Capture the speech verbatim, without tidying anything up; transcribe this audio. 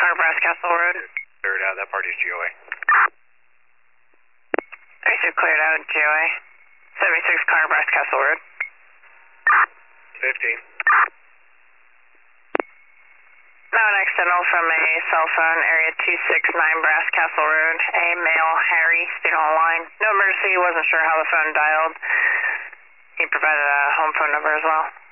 Car Brass Castle Road. Cleared out, that party's G O A. thirty-six cleared out, G O A. seventy-six Car Brass Castle Road. fifteen. Now an external from a cell phone, area two six nine Brass Castle Road. A male, Harry, stayed on line. No emergency, wasn't sure how the phone dialed. He provided a home phone number as well.